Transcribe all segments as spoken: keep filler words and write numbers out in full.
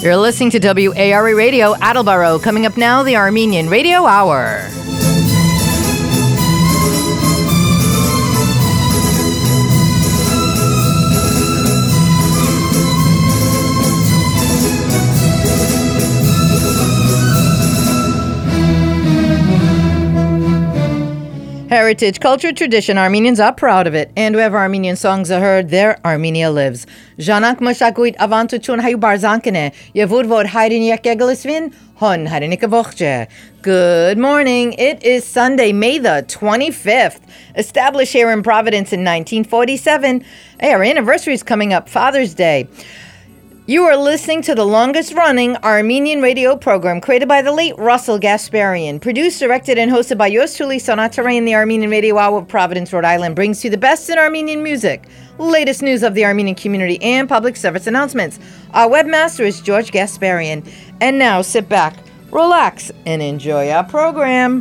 You're listening to W A R E Radio, Attleboro. Coming up now, the Armenian Radio Hour. Heritage, culture, tradition. Armenians are proud of it. And wherever Armenian songs are heard, there Armenia lives. Janak Mashakuit Avantuchun Hayu Barzankane. Yevudvod Haydin Yakegalisvin. Hon Haydinikavoche. Good morning. It is Sunday, May the twenty-fifth. Established here in Providence in nineteen forty-seven. Hey, our anniversary is coming up, Father's Day. You are listening to the longest-running Armenian radio program created by the late Russell Gasparian. Produced, directed, and hosted by yours truly, Sonat Tarain. The Armenian Radio Hour of Providence, Rhode Island brings you the best in Armenian music, latest news of the Armenian community, and public service announcements. Our webmaster is George Gasparian. And now, sit back, relax, and enjoy our program.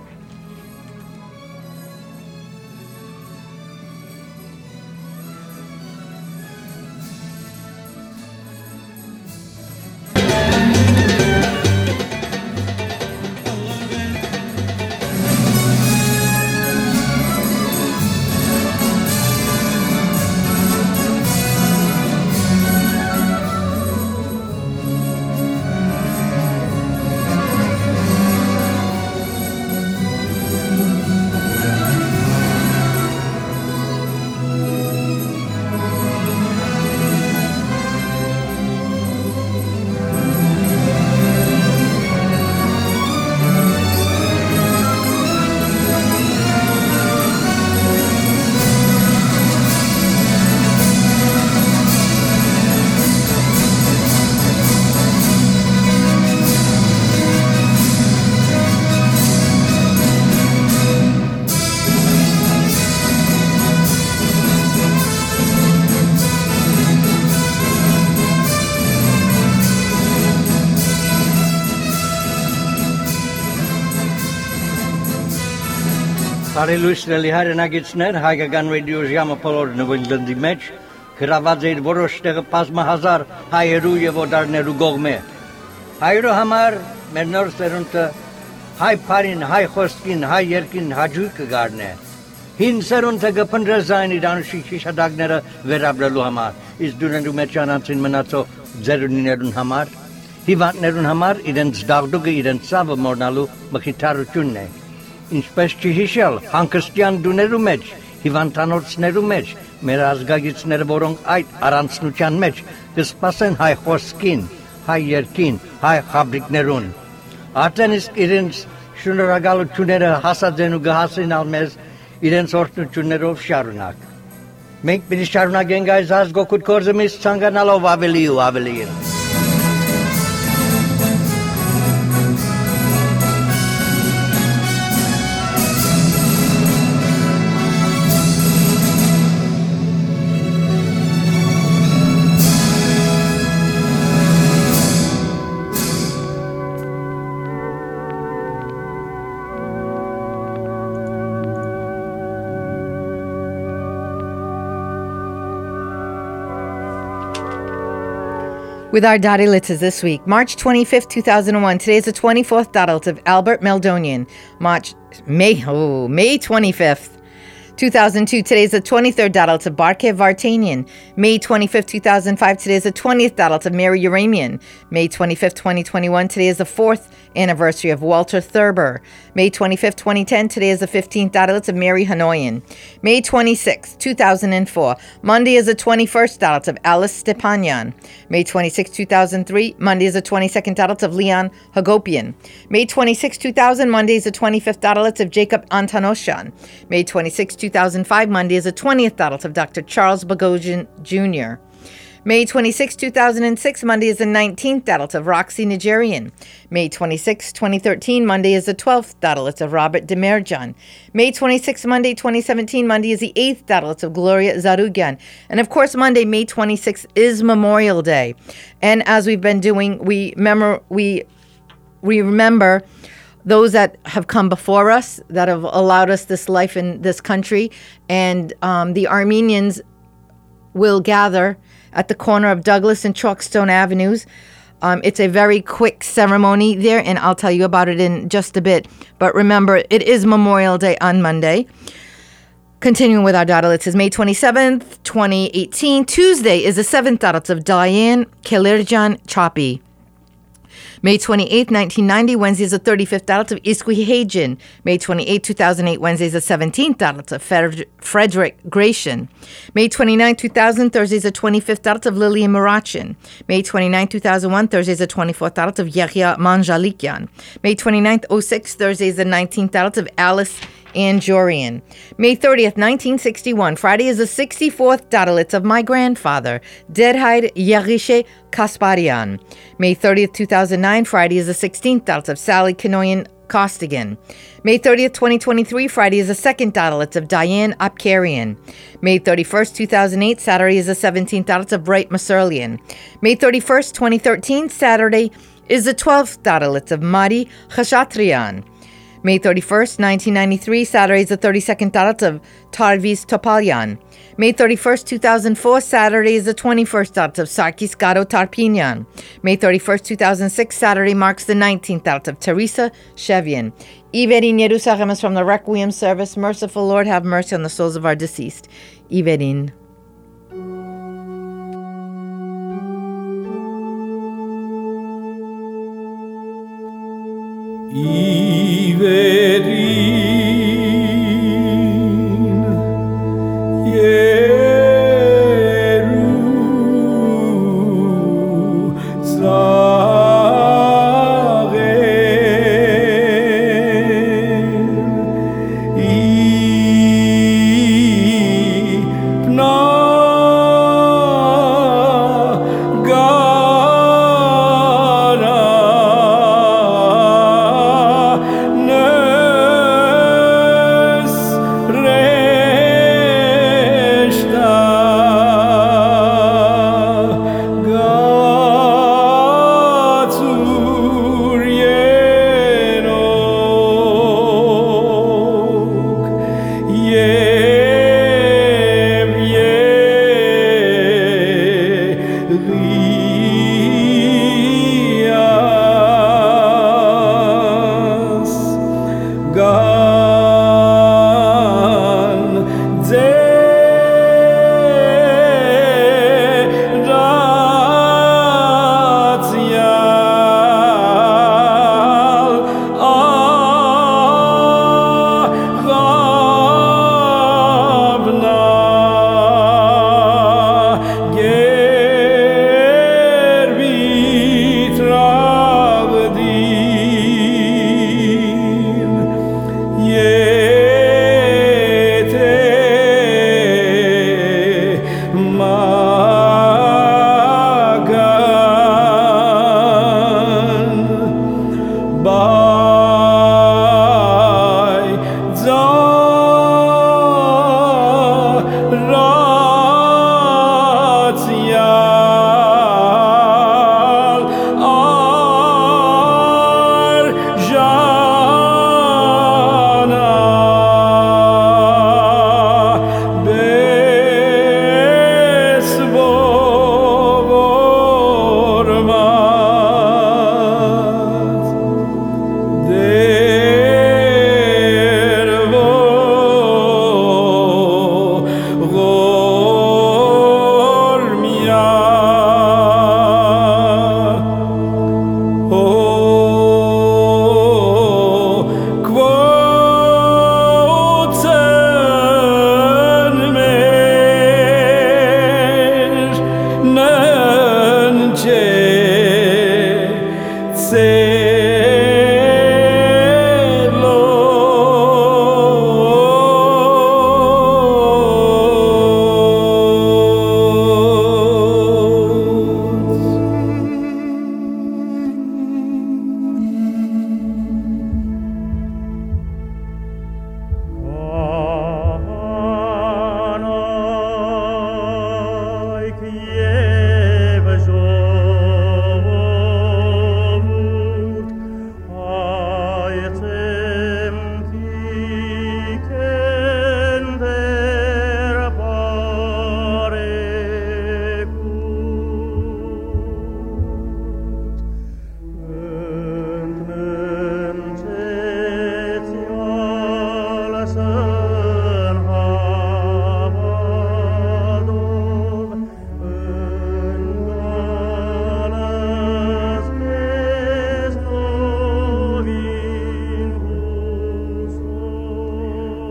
Բարելույսների հայրենագիցներ, հայկական ռադիո ժամը բոլորն Վինլանդի մեջ գրաված էր որոշ տեղը բազմահազար հայերու եւ օտարներու կողմէ։ Հայերու համար մեր նոր սերունդը հայ բարին, հայ խոսքին, հայ երկին հաջույքը գարնե։ Հին սերունդը կփնտրեզային իր անշիկ շիշադակները վերաբրելու համար, իսկ դուրներու մեջ անցին մնացող ձերունիներուն համար, հիվանդներուն համար իրենց դաղդուկը իրենց ցավը մորնալու մխիթարությունն է։ Ինչպես չհիշել հանգստյան դուներու մեջ, հիվանդանոցներու մեջ, մեր ազգագիցները, որոնք այդ առանցնության մեջ կսպասեն հայ խոսքին, հայ երկին, հայ խաբրիկներուն։ Արդեն իսկ իրենց շնորհակալությունները հասած են ու կհասնեն մեզ իրենց օրհնություններով շարունակ։ Մենք պիտի շարունակենք այս ազգօգուտ գործը մեզ ցանկանալով ավելի ու ավելի։ With our Dadilitas this week, March twenty-fifth, two thousand one. Today is the twenty-fourth Dadlit of Albert Meldonian. March, May, oh, May twenty-fifth, two thousand two. Today is the twenty-third Dadlit of Barke Vartanian. May twenty-fifth, two thousand five. Today is the twentieth Dadlit of Mary Uramian. May twenty-fifth, twenty twenty-one. Today is the fourth anniversary of Walter Thurber. May twenty-fifth, twenty ten. Today is the fifteenth Dadlit of Mary Hanoyan. May twenty-sixth, two thousand four. Monday is the twenty-first Dadlit of Alice Stepanyan. May twenty-sixth, two thousand three. Monday is the twenty-second Dadlit of Leon Hagopian. May twenty-sixth, two thousand. Monday is the twenty-fifth Dadlit of Jacob Antanosyan. May twenty-sixth, two thousand five. Monday is the twentieth Dadlit of Doctor Charles Bogosian Junior May twenty-sixth, two thousand six. Monday is the nineteenth Dadlit of Roxy Nigerian. May twenty-sixth, twenty thirteen. Monday is the twelfth Dadlit of Robert Demerjan. May twenty-sixth, Monday, twenty seventeen. Monday is the eighth Dadlit of Gloria Zarugyan. And of course, Monday, May twenty-sixth, is Memorial Day. And as we've been doing, we remember, we, we remember those that have come before us, that have allowed us this life in this country. And um, the Armenians will gather at the corner of Douglas and Chalkstone Avenues Um, it's a very quick ceremony there, and I'll tell you about it in just a bit. But remember, it is Memorial Day on Monday. Continuing with our datal, it says May twenty-seventh, twenty eighteen. Tuesday is the seventh datal of Diane Kelirjan Choppy. May twenty-eighth, nineteen ninety, Wednesday is the thirty-fifth datal of Iskwi Hagen. May twenty-eighth, two thousand eight, Wednesday is the seventeenth datal of Frederick Gratian. May twenty-ninth, two thousand, Thursday is the twenty-fifth datal of Lillian Marachin. May twenty-ninth, two thousand one, Thursday is the twenty-fourth datal of Yahya Manjalikian. May twenty-ninth, oh six, Thursday is the nineteenth datal of Alice Anjorian. May thirtieth, nineteen sixty-one, Friday is the sixty-fourth datal of my grandfather, Derhaid Yarishe Kasparian. May thirtieth, two thousand nine, Friday is the sixteenth datal of Sally Kanoyan Costigan. May thirtieth, twenty twenty-three, Friday is the second dalit of Diane Apkarian. May thirty-first, two thousand eight, Saturday is the seventeenth dalit of Bright Masurlian. May thirty-first, twenty thirteen, Saturday is the twelfth dalit of Mari Khashatrian. May thirty-first, nineteen ninety-three, Saturday is the thirty-second dalit of Tarvis Topalyan. May thirty-first, two thousand four, Saturday is the twenty-first dalit of Sarkis Garo Tarpinian. May thirty-first, two thousand six, Saturday marks the nineteenth dalit of Teresa Shevian. Iverin Yerusachem is from the Requiem service. Merciful Lord, have mercy on the souls of our deceased. Iverin. Iverin Yerusachem Ipna Gara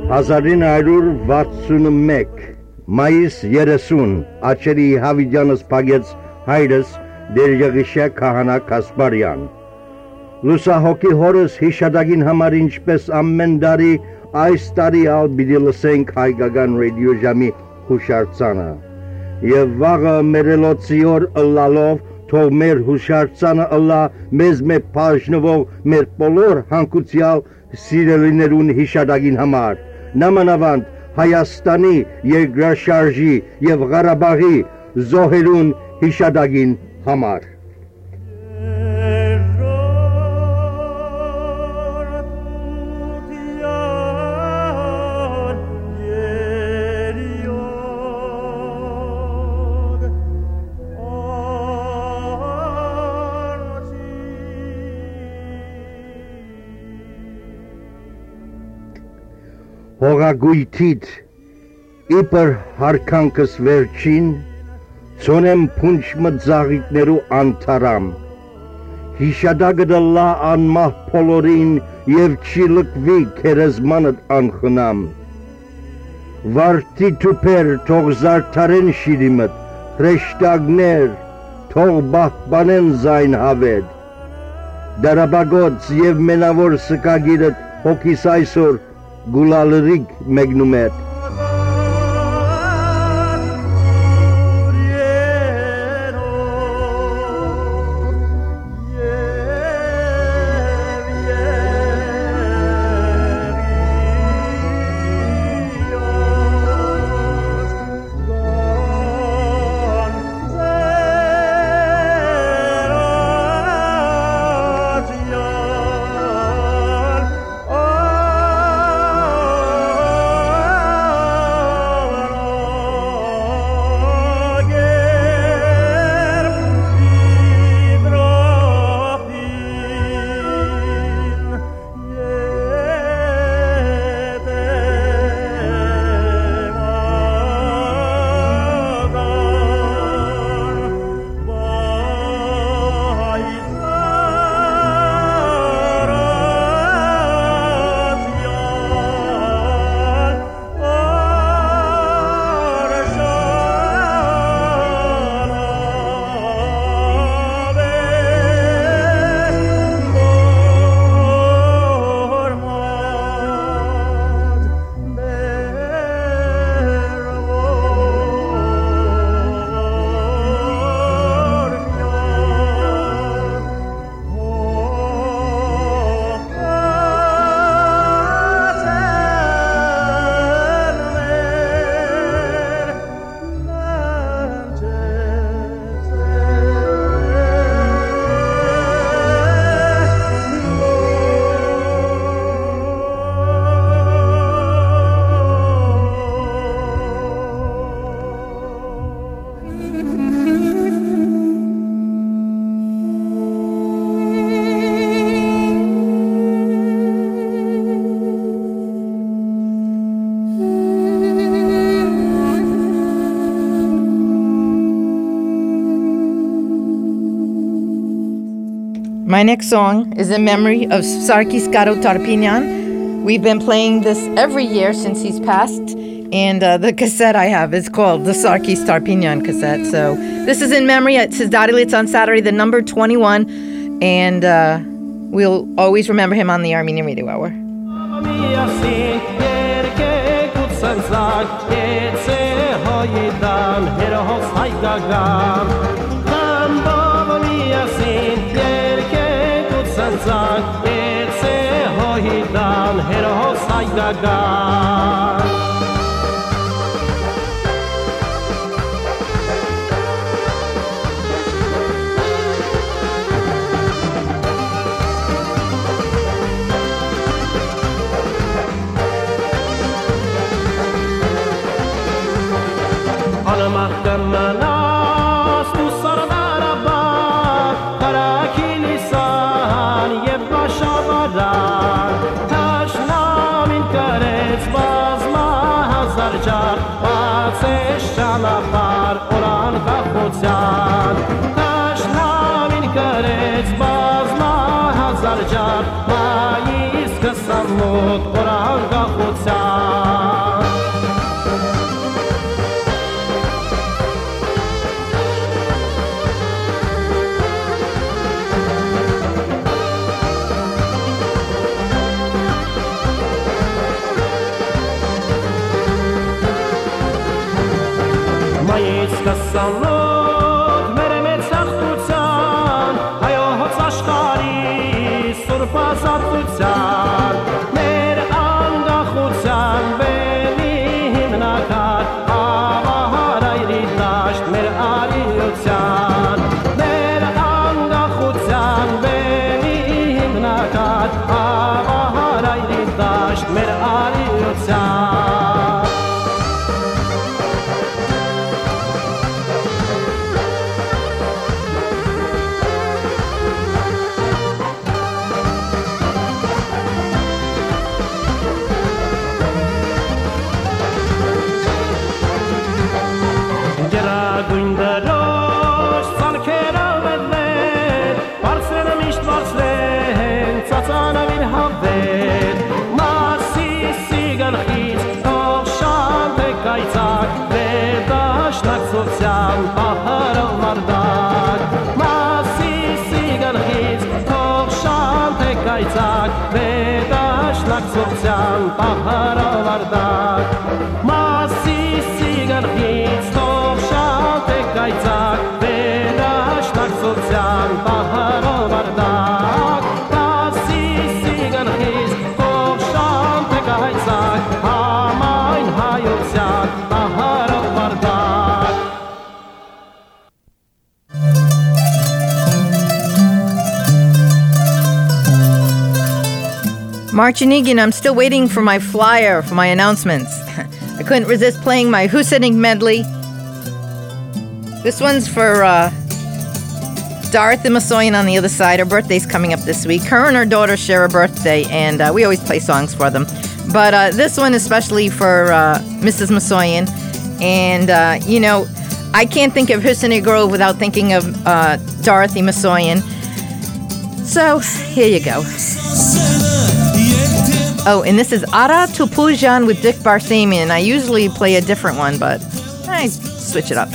հազար ինը հարյուր վաթսունմեկ մայիս երեսուն աչերի Հավիդյանս փագեց հայրս Դերժեղիշյա Քահանա Կասպարյան։ Լուսահոգի հորս հիշադակին համար ինչպես ամեն տարի այս տարի ալ պիտի լսենք հայկական ռադիո ժամի հուշարձանը եւ վաղը մերելոցի օր ըլլալով թող մեր հուշարձանը ըլլա մեզ մե բաժնվող մեր բոլոր հանգուցյալ սիրելիներուն հիշադակին համար նամանավանդ Հայաստանի երկրաշարժի եւ Ղարաբաղի զոհերուն հիշադակին համար։ Հողագույթիդ իպր հարկանքս վերջին ծոնեմ փունչ մծաղիկներու անթարամ հիշադակը դլա անմահ փոլորին եւ չի լկվի քերեզմանդ անխնամ վարտի թուփեր թող զարդարեն շիրիմդ հրեշտակներ թող բահբանեն զայն հավեդ դարաբագոց եւ մենավոր սկագիրդ հոգիս այսօր գուլալրիկ մեկնում էր My next song is in memory of Sarkis Caro Tarpinian. We've been playing this every year since he's passed, and uh, the cassette I have is called the Sarkis Tarpinian cassette. So this is in memory. It says Darilitz on Saturday, the number twenty-one, and uh, we'll always remember him on the Armenian Radio Hour. Tashnamin karets bazma Հայից կսանոտ մեր մեծ հաղթության հայոց աշխարհի սուրբ ազատության մեր անկախության բեմի հիմնակար ավահարայրի դաշտ մեր արիության մեր անկախության բեմի հիմնակար ավահարայրի դաշտ մեր արիության Պահարավարդակ Մասիսի գրխից թող շատ է կայցակ վերաշնակցության պահարավարդակ Մասիսի գրխից թող շատ է կայցակ համայն հայության պահարավարդակ Marchinigan, I'm still waiting for my flyer for my announcements. I couldn't resist playing my Husidic medley. This one's for uh, Dorothy Masoyan on the other side. Her birthday's coming up this week. Her and her daughter share a birthday, and uh, we always play songs for them. But uh, this one especially for uh, Missus Masoyan. And, uh, you know, I can't think of Husidic Grove without thinking of uh, Dorothy Masoyan. So, here you go. Oh, and this is Ara Tupujan with Dick Barsamian. I usually play a different one, but I switch it up.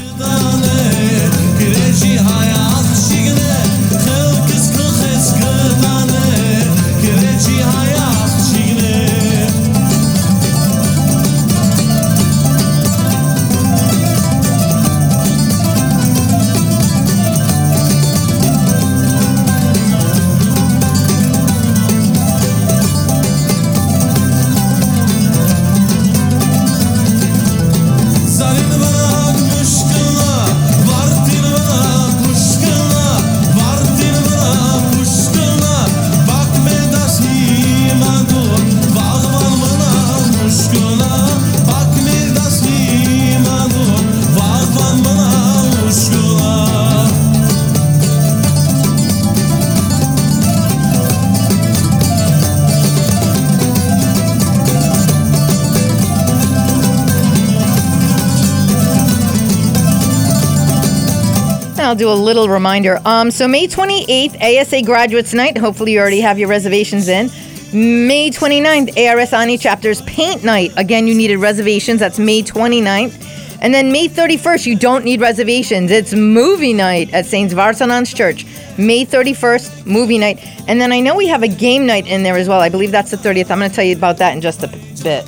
I'll do a little reminder. Um, so May twenty-eighth, A S A Graduates Night. Hopefully you already have your reservations in. May twenty-ninth, A R S Ani Chapters Paint Night. Again, you needed reservations. That's May twenty-ninth. And then May thirty-first, you don't need reservations. It's movie night at Saint Varsanan's Church. May thirty-first, movie night. And then I know we have a game night in there as well. I believe that's the thirtieth. I'm going to tell you about that in just a bit.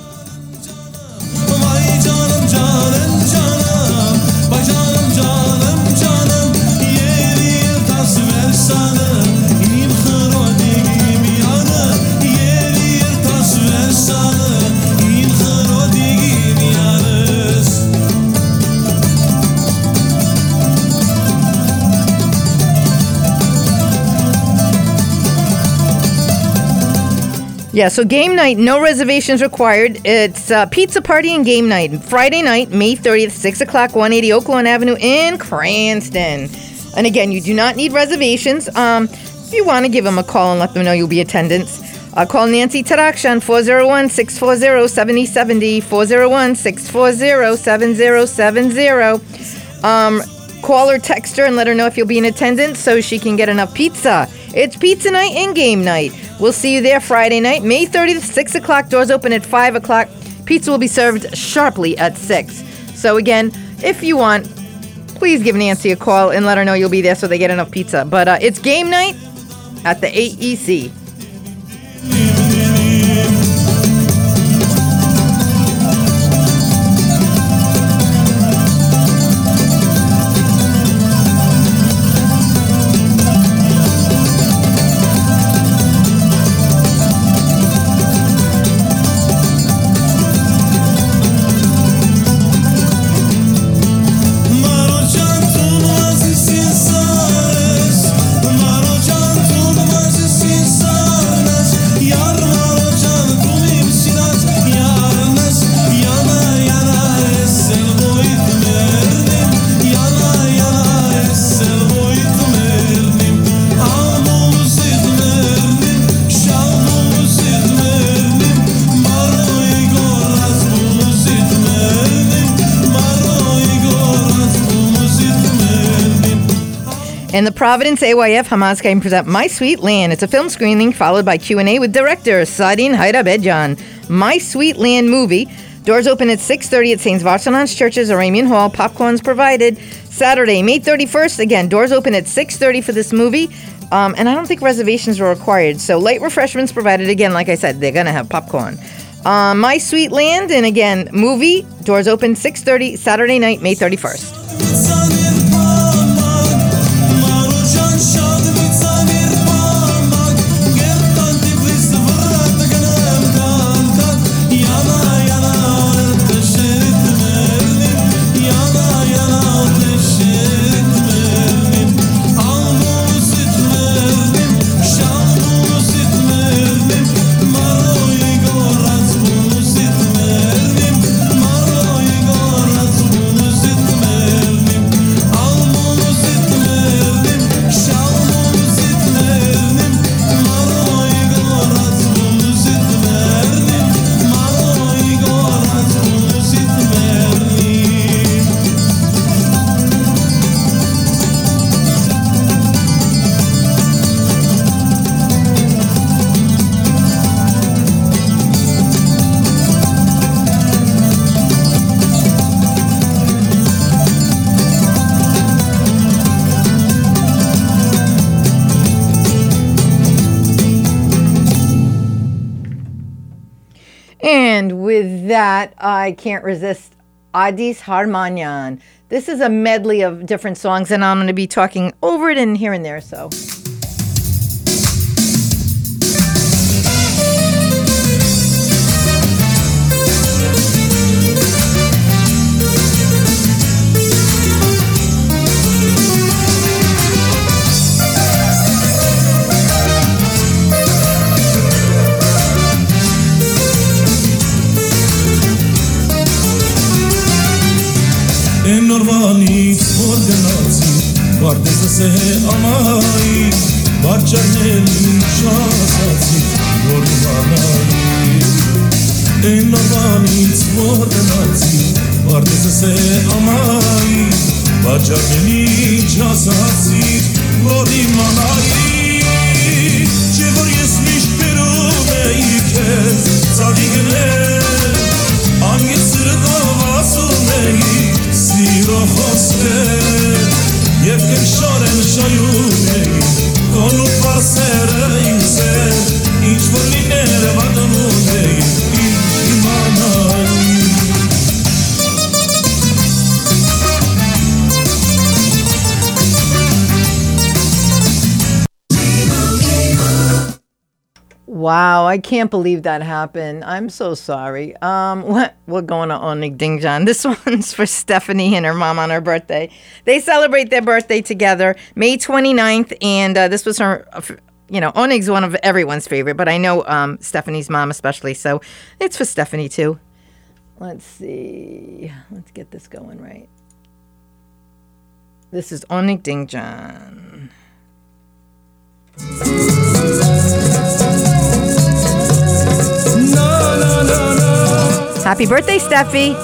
Yeah, so game night, no reservations required. It's uh, pizza party and game night. Friday night, May thirtieth, six o'clock, one eighty Oaklawn Avenue in Cranston. And again, you do not need reservations. Um, if you want to give them a call and let them know you'll be attendance, uh, call Nancy Tarakshan, four oh one, six four zero, seven oh seven oh, four oh one, six four zero, seven oh seven oh. Um, call or text her and let her know if you'll be in attendance so she can get enough pizza. It's pizza night and game night. We'll see you there Friday night, May thirtieth, six o'clock. Doors open at five o'clock. Pizza will be served sharply at six. So again, if you want, please give Nancy a call and let her know you'll be there so they get enough pizza. But uh, it's game night at the A E C. And the Providence A Y F Hamas Chaim present My Sweet Land. It's a film screening followed by Q and A with director Sadin Hairabedjan. My Sweet Land movie. Doors open at six thirty at Saint Varsanan's Churches, Aramean Hall. Popcorn's provided. Saturday, May thirty-first. Again, doors open at six thirty for this movie. Um, and I don't think reservations are required. So light refreshments provided. Again, like I said, they're going to have popcorn. Uh, My Sweet Land. And again, movie. Doors open six thirty Saturday night, May thirty-first. And with that, I can't resist Adis Harmanyan. This is a medley of different songs, and I'm going to be talking over it and here and there, so... Norvani organazi Vardeza se amai Varchaneli shasazi Norvani Norvani organazi Vardeza se amai Varchaneli shasazi Norvani Ce vor jesmish perume ikez Zadigne Angi sırda vasumeyi Siro hoste Yevken shorem shayunei Konu pasere inse Ich volinere vadamunei Ich imanai Wow, I can't believe that happened. I'm so sorry. Um, what what going on, Onig Dingjan? This one's for Stephanie and her mom on her birthday. They celebrate their birthday together, May twenty-ninth, and uh, this was her, you know, Onig's one of everyone's favorite, but I know um, Stephanie's mom especially, so it's for Stephanie too. Let's see. Let's get this going right. This is Onig Dingjan. Happy birthday, Steffi.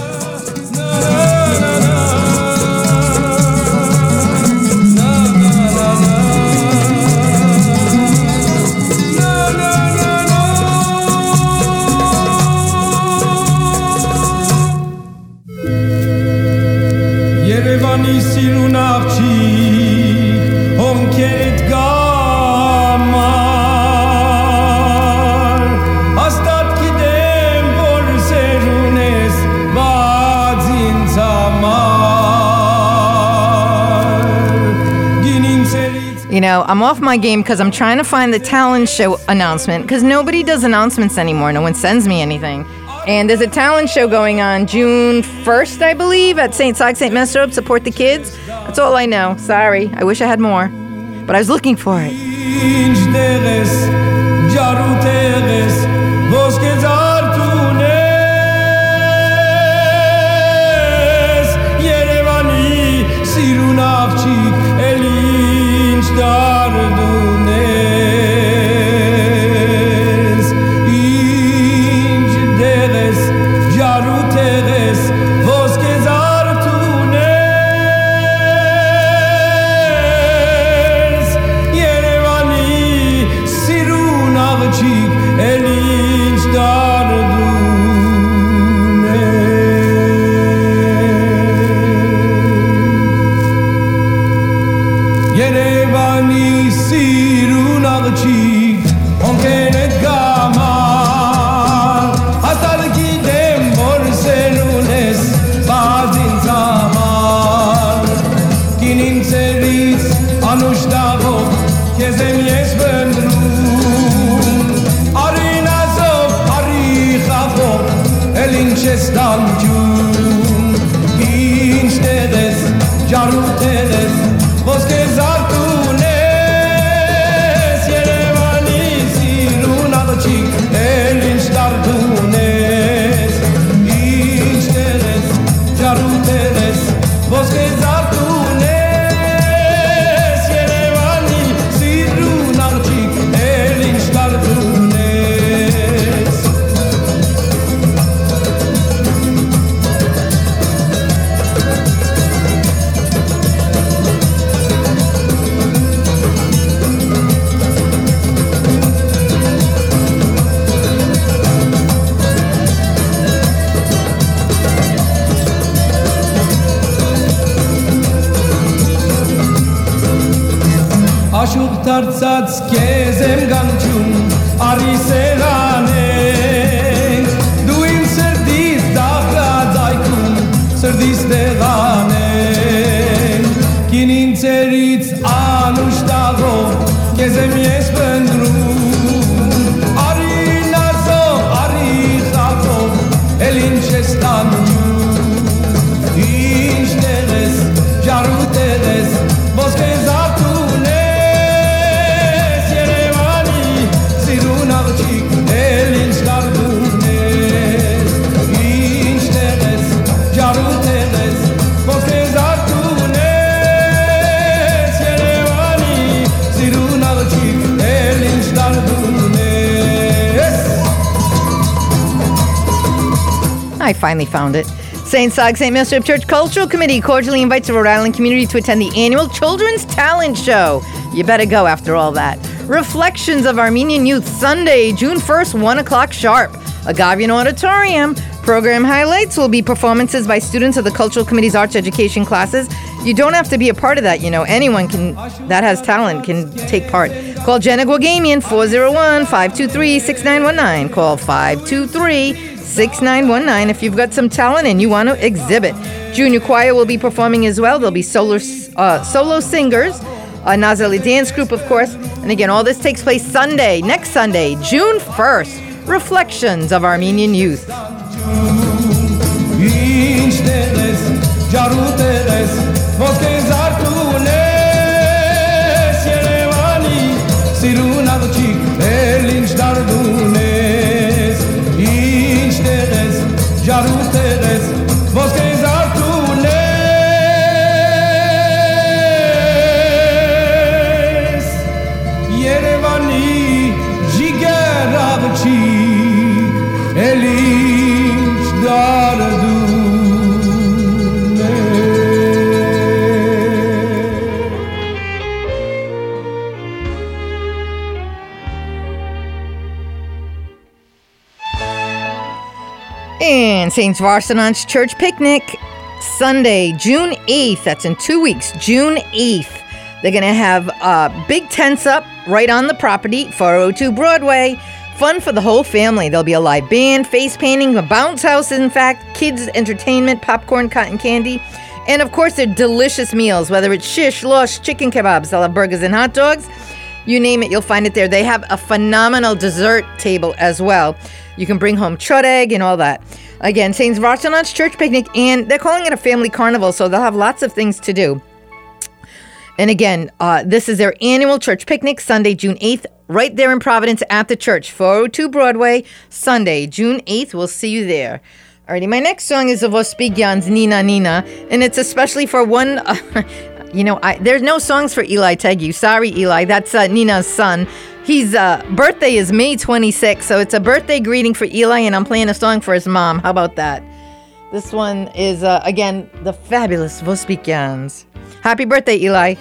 Երևանի սիրուն աղջիկ հոնքերդ գամար հաստատ գիտեմ որ սերուն ես բաց ինձ համար գինին սերից You know, I'm off my game because I'm trying to find the talent show announcement because nobody does announcements anymore. No one sends me anything. And there's a talent show going on June first, I believe, at Saint Sag, Saint Mesrop. Support the kids. That's all I know. Sorry. I wish I had more. But I was looking for it. Հազարցած կեզ եմ գանչում արի սեղանենք Դու իմ սրդիս դախրած այքում սրդիս տեղանենք Կինին ծերից անուշ տաղով կեզ եմ ես բնդրում Արի նազով, արի խաղով, էլ ինչ ես տանում Ինչ տեղես, ժարու տեղես, ոսկե զարդուն ես Երևանի սիրուն աղջիկ, էլ ինչ դարդուն ես Ինչ տեղես, ժարու տեղես, ոսկե զարդուն ես Երևանի սիրուն աղջիկ, էլ ինչ դարդուն ես I finally found it. Saint Sog Saint Millstrip Church Cultural Committee cordially invites the Rhode Island community to attend the annual Children's Talent Show. You better go after all that. Reflections of Armenian Youth, Sunday, June first, one o'clock sharp. Agavian Auditorium. Program highlights will be performances by students of the Cultural Committee's arts education classes. You don't have to be a part of that, you know. Anyone can that has talent can take part. Call Jenna Gwagamian, four oh one, five two three, six nine one nine. Call five two three, six nine one nine if you've got some talent and you want to exhibit. Junior choir will be performing as well. There'll be solo, uh, solo singers, a Nazali dance group, of course. And again, all this takes place Sunday, next Sunday, June first. Reflections of Armenian Youth. And Saint Varsanant's Church Picnic, Sunday, June eighth. That's in two weeks, June eighth. They're going to have uh, big tents up right on the property, four oh two Broadway. Fun for the whole family. There'll be a live band, face painting, a bounce house, in fact, kids' entertainment, popcorn, cotton candy. And, of course, they're delicious meals, whether it's shish, losh, chicken kebabs, they'll have burgers and hot dogs. You name it, you'll find it there. They have a phenomenal dessert table as well. You can bring home chud egg and all that. Again, Saint Varsanant's Church Picnic, and they're calling it a family carnival, so they'll have lots of things to do. And again, uh, this is their annual church picnic, Sunday, June eighth, right there in Providence at the church, four oh two Broadway, Sunday, June eighth. We'll see you there. Alrighty, my next song is of Vospigyan's Nina Nina, and it's especially for one, uh, you know, I, there's no songs for Eli Tegu. Sorry, Eli, that's uh, Nina's son. His uh, birthday is May twenty-sixth, so it's a birthday greeting for Eli, and I'm playing a song for his mom. How about that? This one is, uh, again, the fabulous Vospikyans. Happy birthday, Eli.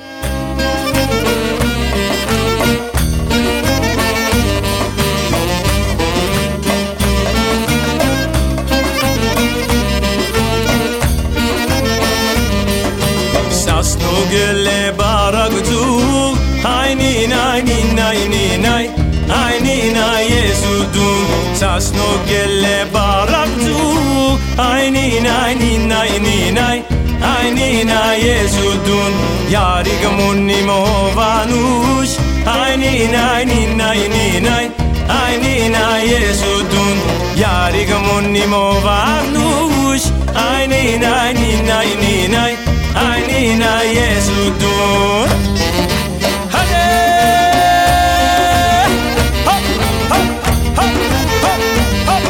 Gele baragdu ayni ayni ayni nay ayni nay yesudun sasno gele baragdu ayni ayni ayni nay ayni nay yesudun yari gamunni movanush ayni ayni ayni nay ayni nay yesudun yari gamunni movanush ayni ayni ayni nay ayni na yesudun hade hop hop hop hop hop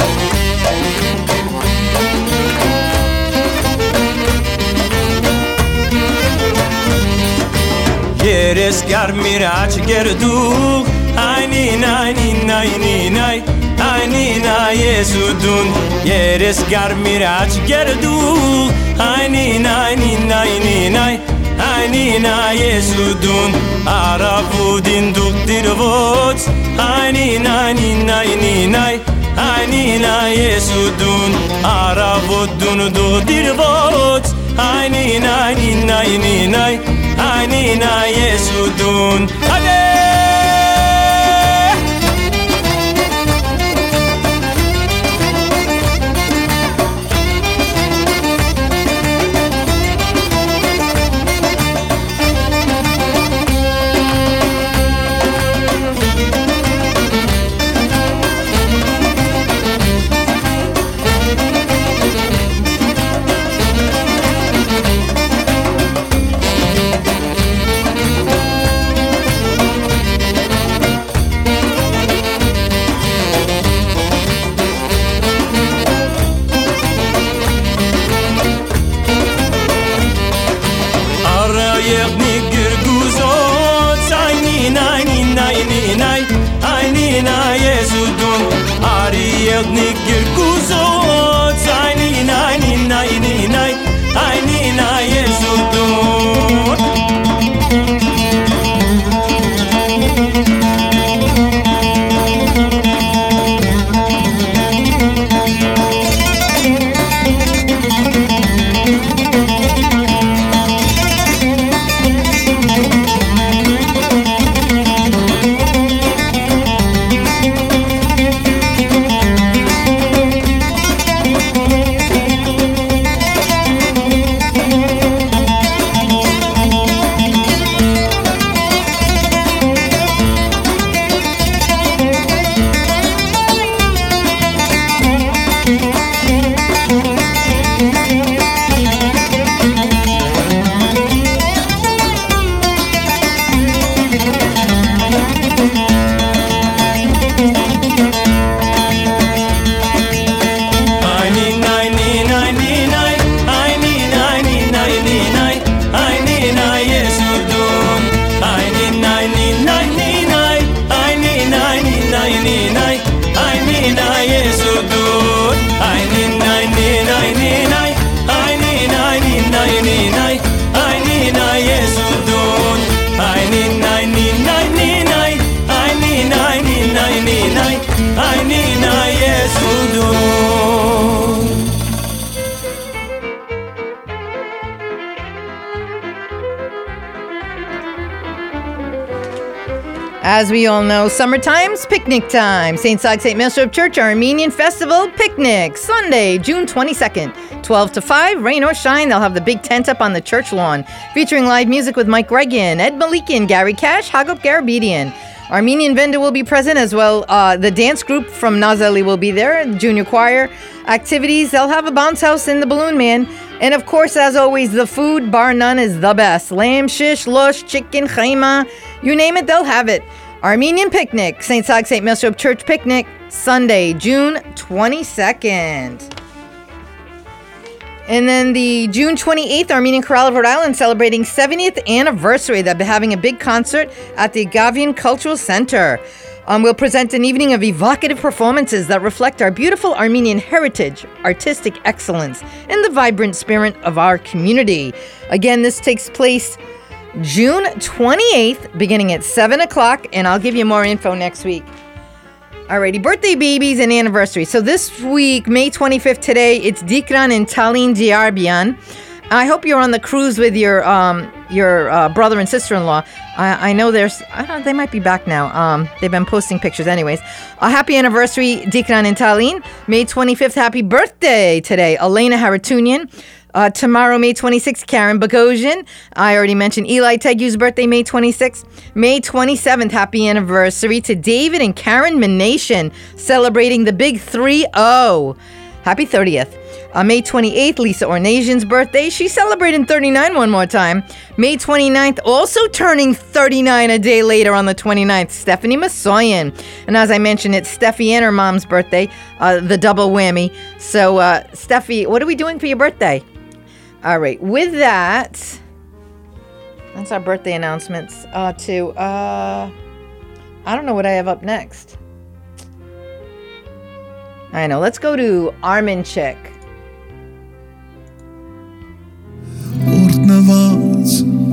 yeres gar mirach gerdu ayni ayni ayni nay ayni na yesudun yeres gar mirach gerdu ayni ayni ayni nay ayni na yesudun aravudin dukdirvot ayni ayni ayni nay ayni na yesudun aravudun dukdirvot ayni ayni ayni nay Ayni na Yesudun Hade Nigger guzot Ayni na ayni na ayni na ayni na Yesudun As we all know, summertime's picnic time. Saint Sag Saint Maelstrom Church Armenian Festival Picnic, Sunday, June twenty-second, twelve to five, rain or shine. They'll have the big tent up on the church lawn, featuring live music with Mike Reagan, Ed Malikian, Gary Cash, Hagop Garabedian. Armenian vendor will be present as well. Uh, the dance group from Nazali will be there, junior choir activities. They'll have a bounce house in the Balloon Man. And of course, as always, the food, bar none, is the best. Lamb, shish, lush, chicken, chaima, you name it, they'll have it. Armenian Picnic, Saint Sag Saint Maelstrom Church Picnic, Sunday, June twenty-second. And then the June twenty-eighth, Armenian Chorale of Rhode Island celebrating seventieth anniversary. They'll be having a big concert at the Gavian Cultural Center. Um, we'll present an evening of evocative performances that reflect our beautiful Armenian heritage, artistic excellence, and the vibrant spirit of our community. Again, this takes place June twenty-eighth, beginning at seven o'clock, and I'll give you more info next week. Alrighty, birthday babies and anniversaries. So this week, May twenty-fifth, today, it's Dikran and Talin Diarbian. I hope you're on the cruise with your um your uh, brother and sister-in-law. I, I know there's, I don't know, they might be back now. Um, they've been posting pictures anyways. A happy anniversary, Dikran and Talin. May twenty-fifth, happy birthday today, Elena Haratunian. Uh, tomorrow, May twenty-sixth, Karen Bogosian. I already mentioned Eli Tegu's birthday, May twenty-sixth. May twenty-seventh, happy anniversary to David and Karen Menation, celebrating the big three oh. Happy thirtieth. Uh, May twenty-eighth, Lisa Ornasian's birthday. She's celebrating thirty-nine one more time. May twenty-ninth, also turning thirty-nine a day later on the twenty-ninth, Stephanie Masoyan. And as I mentioned, it's Steffi and her mom's birthday, uh, the double whammy. So, uh, Steffi, what are we doing for your birthday? All right, with that, that's our birthday announcements. Uh, to, uh, I don't know what I have up next. I know, let's go to Armin Chick. Օրտնված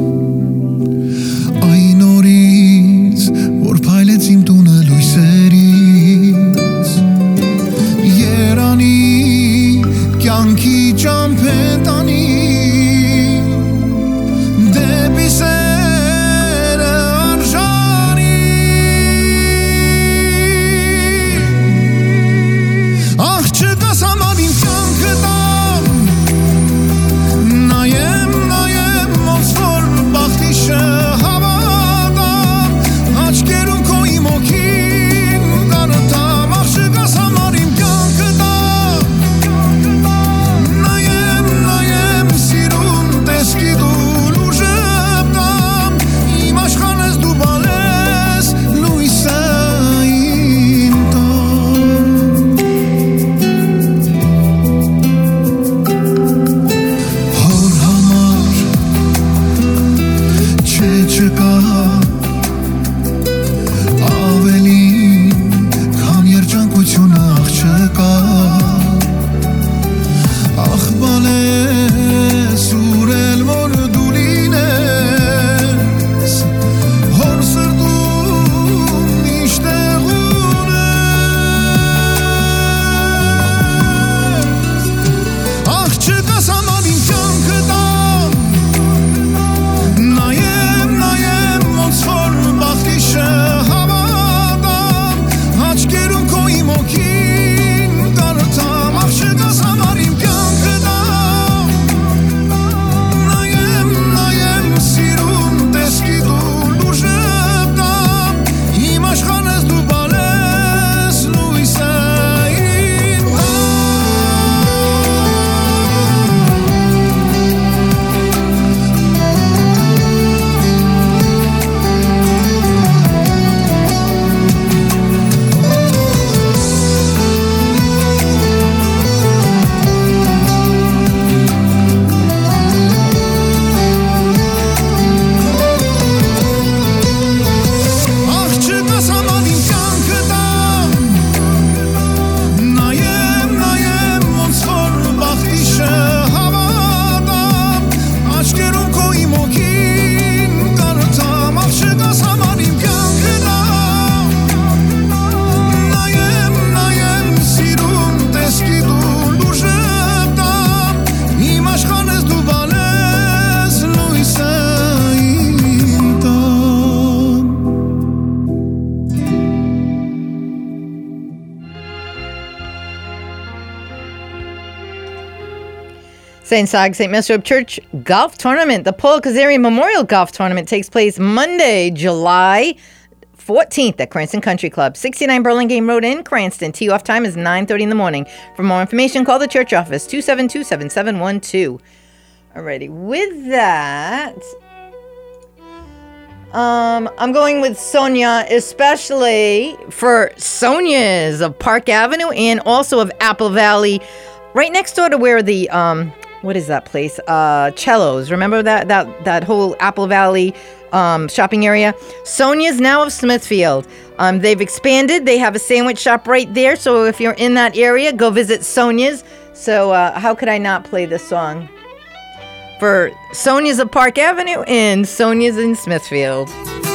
այն օրից որ փայլեց իմ տունը լույսերից երանի կյանքի ճամփետանի դեպի Saint Sag, Saint Mesrop Church Golf Tournament. The Paul Kazarian Memorial Golf Tournament takes place Monday, July fourteenth at Cranston Country Club, sixty-nine Burlingame Road in Cranston. Tee-off time is nine thirty in the morning. For more information, call the church office, two seven two, seven seven one two. Alrighty, with that, um, I'm going with Sonia, especially for Sonia's of Park Avenue and also of Apple Valley, right next door to where the, um, what is that place? Uh, Cellos. Remember that that that whole Apple Valley um, shopping area? Sonia's now of Smithfield. Um, they've expanded. They have a sandwich shop right there. So if you're in that area, go visit Sonia's. So uh, how could I not play this song? For Sonia's of Park Avenue and Sonia's in Smithfield.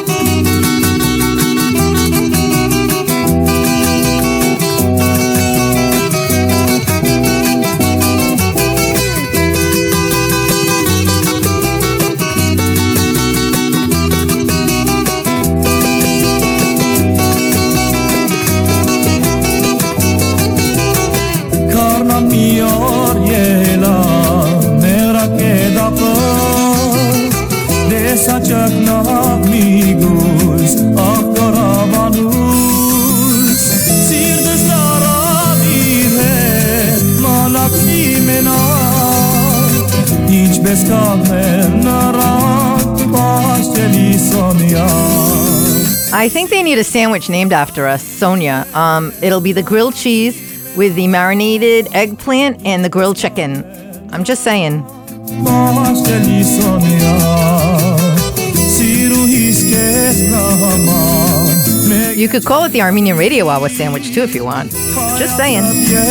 I think they need a sandwich named after us, Sonia. Um, it'll be the grilled cheese with the marinated eggplant and the grilled chicken. I'm just saying. You could call it the Armenian Radio Hour sandwich too if you want. Just saying.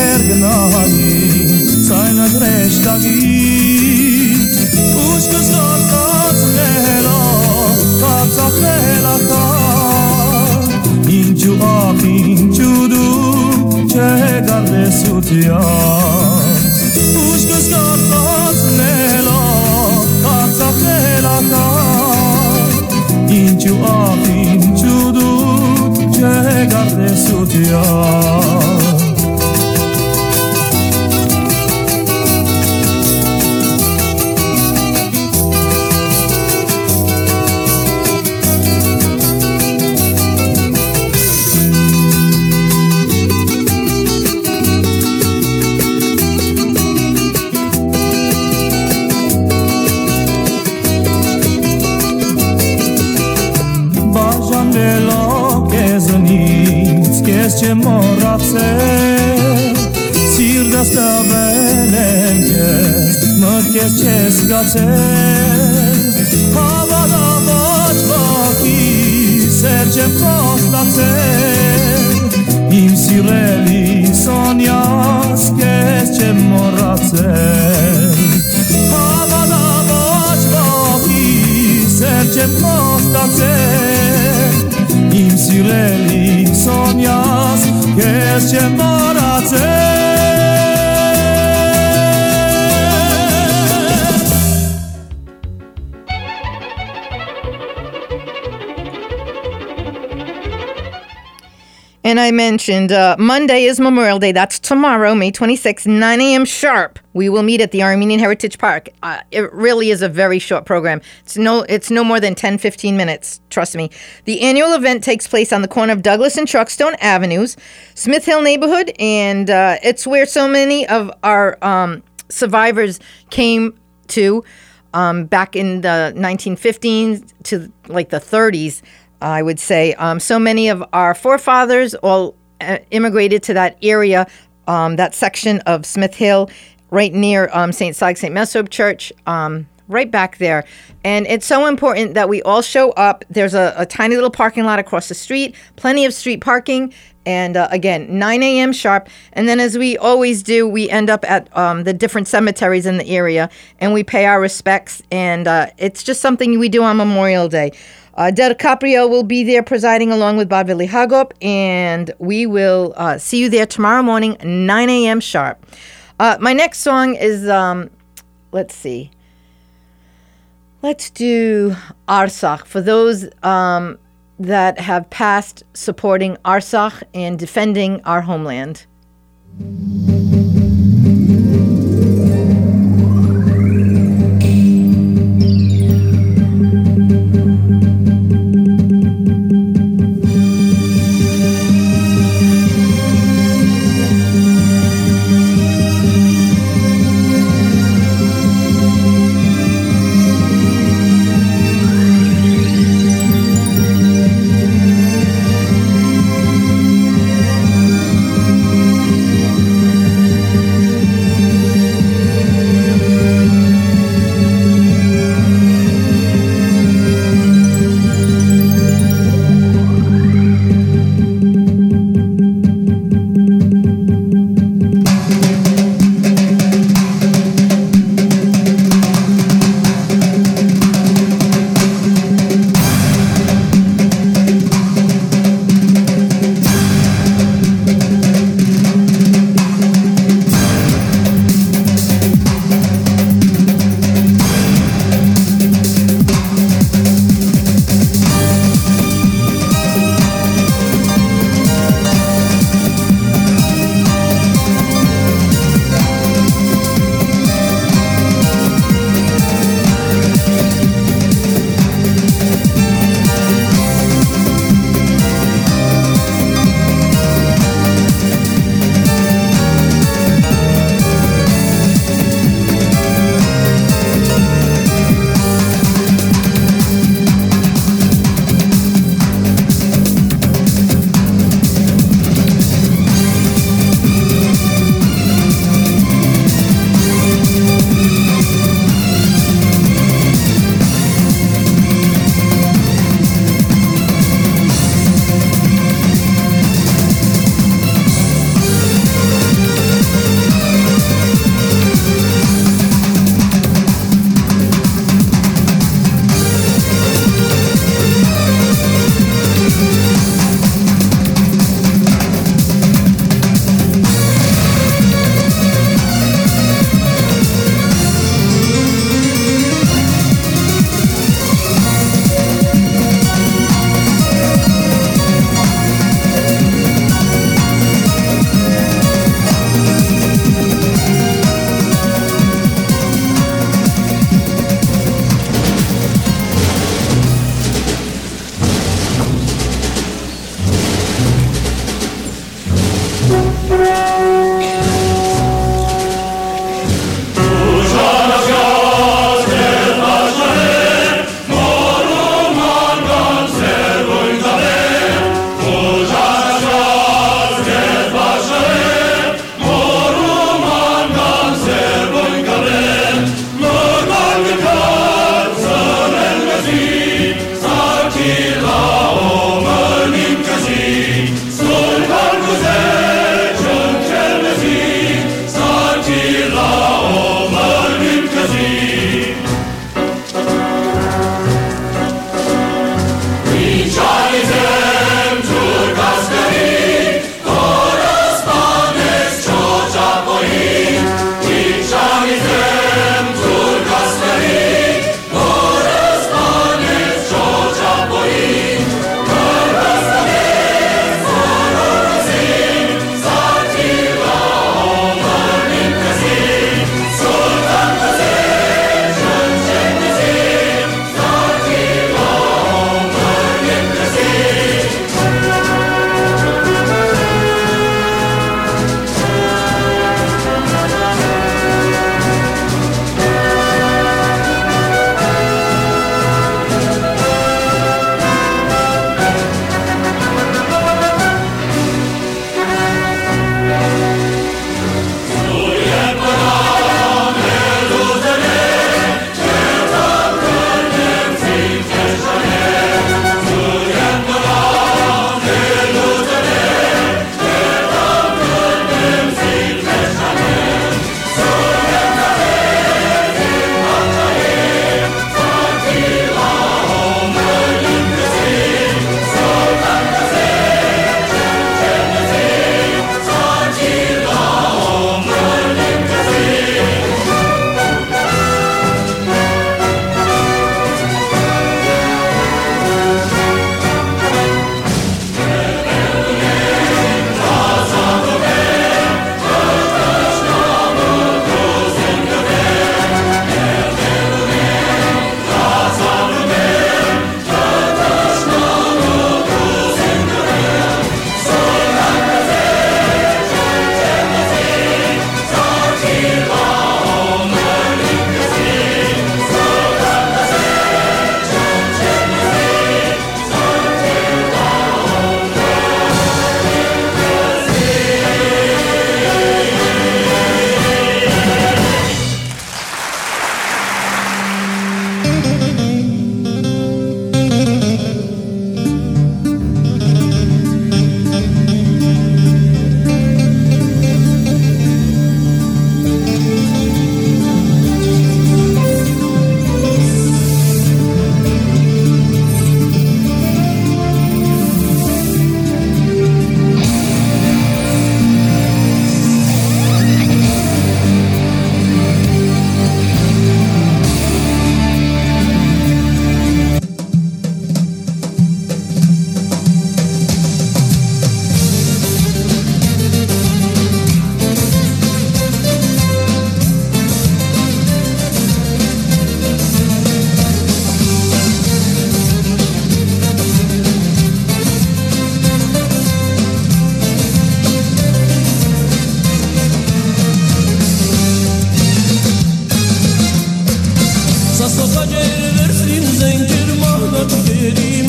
And I mentioned uh, Monday is Memorial Day. That's tomorrow, May twenty-sixth, nine a.m. sharp. We will meet at the Armenian Heritage Park. Uh, it really is a very short program. It's no, it's no more than ten, fifteen minutes. Trust me. The annual event takes place on the corner of Douglas and Truckstone Avenues, Smith Hill neighborhood, and uh, it's where so many of our um, survivors came to um, back in the nineteen fifteens to like the thirties. I would say um, so many of our forefathers all uh, immigrated to that area, um, that section of Smith Hill, right near um, Saint Sag, Saint Mesrop Church, um, right back there. And it's so important that we all show up. There's a, a tiny little parking lot across the street, plenty of street parking. And uh, again, nine a.m. sharp. And then as we always do, we end up at um, the different cemeteries in the area and we pay our respects. And uh, it's just something we do on Memorial Day. Uh, Del Caprio will be there presiding along with Bob Vili Hagop, and we will uh, see you there tomorrow morning, nine a.m. sharp. Uh, my next song is, um, let's see, let's do Artsakh. For those um, that have passed supporting Artsakh and defending our homeland.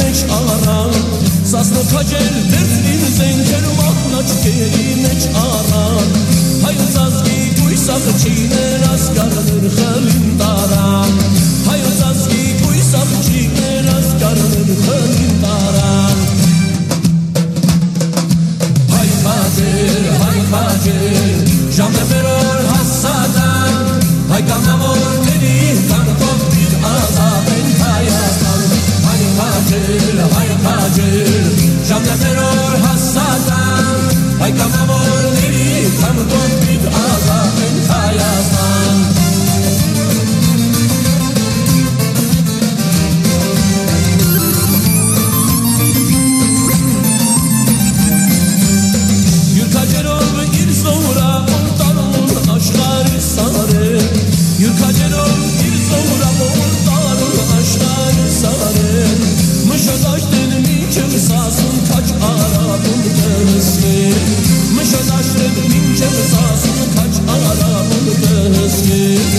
մեջ առան Սասնո քաջել դերձին զենքեր մահնաճկերի մեջ առան Հայոց ազգի կույսախ չիներ ասկարներ խլին տարան Հայոց ազգի կույսախ չիներ ասկարներ խլին տարան Հայ խաջեր, հայ խաջեր, ժամը վերոր հասադան Հայ կանավորների կանքով պիտ ազատ են Հայաստան Հայ խաջեր, հայ խաջեր, ժամը վերոր հասադան Հայ կանավորների կանքով պիտ ազատ են Հայաստան Յուրքաջերով իր զորավոր տարուն աշխարհ սարեն Մշտաշտեն մինչև սասուն քաչ արաբուն կհսկեր Մշտաշտեն մինչև սասուն քաչ արաբուն կհսկեր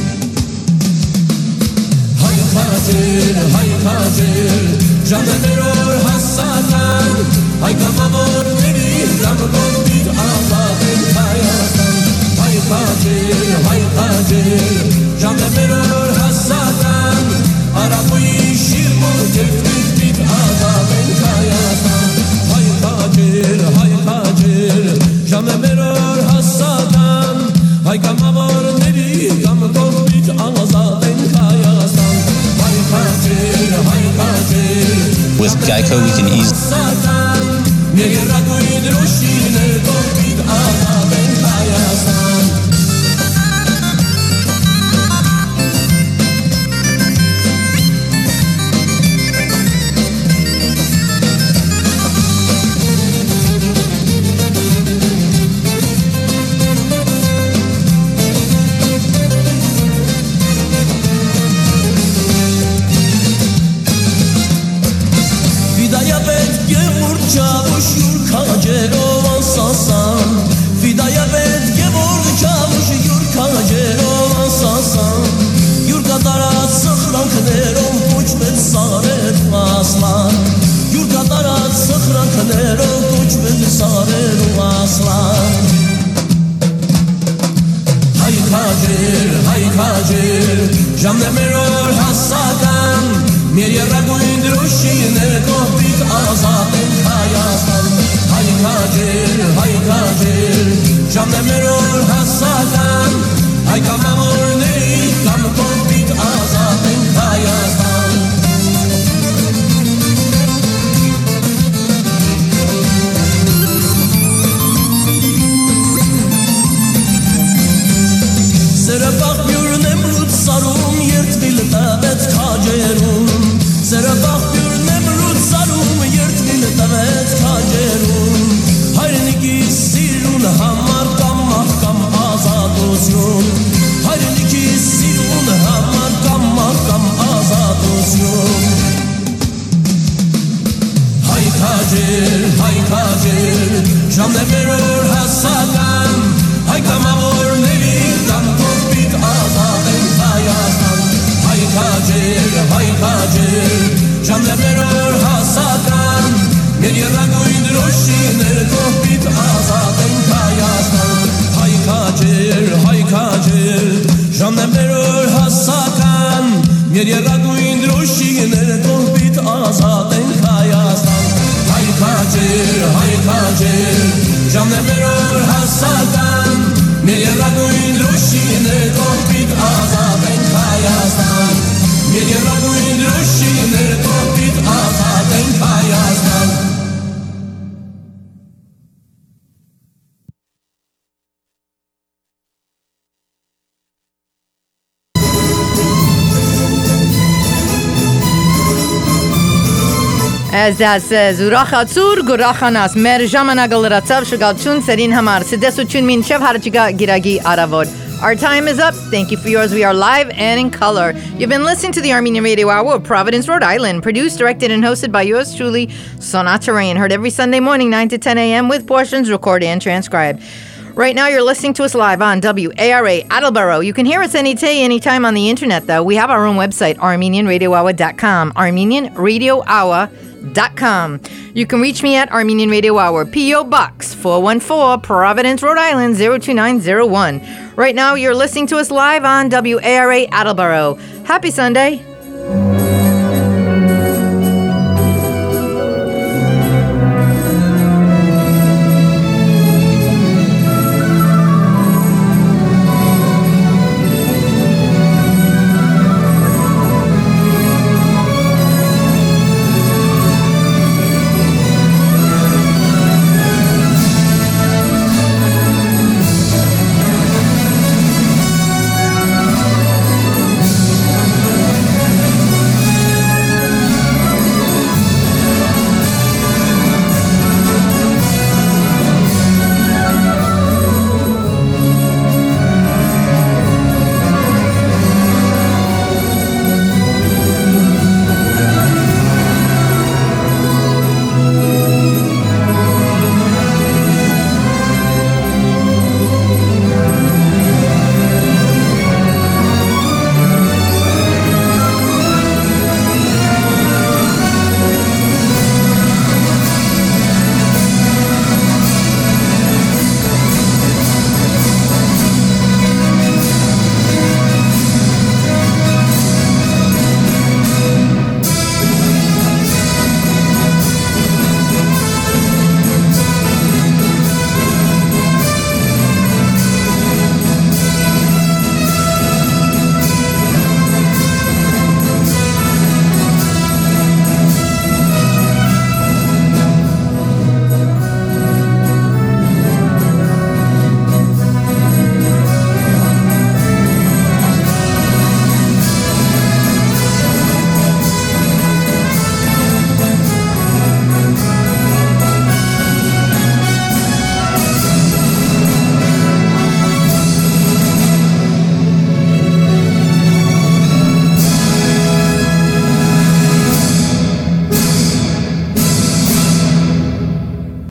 Հայ խաջեր, հայ խաջեր, ժամերոր հասական Հայ կամավորների ժամկոտ պիտ ազատ են Հայաստան Հայ խաջեր, հայ խաջեր, ժամը վերոր հասական Արապույի շիրմոտ կեվտիտ պիտ ազատ են Հայաստան Հայ խաջեր, հայ խաջեր, ժամը վերոր հասական Հայ կամավորների կամկով պիտ ազատ են Հայաստան Հայ խաջեր, հայ խաջեր, With Geico we can easily Ներերագույն ռոշիներ կով պիտ ազատ են Հայաստան Çavuş yurkacerov ansasan Fidaya bet gevord çavuş yurkacerov ansasan Yurka darat sıxran knerov Koçmet saret aslan Yurka darat sıxran knerov Koçmet saret aslan Hay kacer, hay kacer Jamne meror hassakan Merye raguin droshine Kohbit azat en Hayastan Hay kacer, hay kacer Jamne meror hassakan Hay kamamor ney Kam kohbit azat en Hayastan Sere bakmıyor Nemrut sarum Yırtbil tabet kacerum Sere bakmıyor Nemrut sarum Yırtbil tabet kacerum Hayrniki sirun Hamar kam mahkam azad olsun Hayrniki sirun Hamar kam mahkam azad olsun Hay kacer, hay kacer Jamne veror hassakan Hay kamavor nevi Kam kohbit azad en Hayastan Hay kacer, hay kacer Jamne veror hassakan Merye raguin droshiner kohbit azad en Hayastan Hay kacer, hay kacer Jamne veror hassakan Merye raguin droshiner kohbit azad en Hayastan Hay kacer, hay kacer Jamne veror hassakan Merye raguin droshiner kohbit azad en Hayastan Merye raguin droshiner kohbit azad en Hayastan As that says, Urachatzur, Gurachanas, Mer Jamanagalatsav, Shagalchun, Serin Hamar, Sidesutchun Min Chev Harchiga Giragi Aravod. Our time is up. Thank you for yours. We are live and in color. You've been listening to the Armenian Radio Hour of Providence, Rhode Island, produced, directed, and hosted by yours truly, Sonata Rain. Heard every Sunday morning, nine to ten a.m. with portions recorded and transcribed. Right now, you're listening to us live on W A R A Attleboro. You can hear us any day, anytime on the internet, though. We have our own website, Armenian Radio Hour dot com. Armenian Radio Hour dot com. You can reach me at Armenian Radio Hour, P O. Box four one four, Providence, Rhode Island, zero two nine zero one. Right now, you're listening to us live on W A R A Attleboro. Happy Sunday.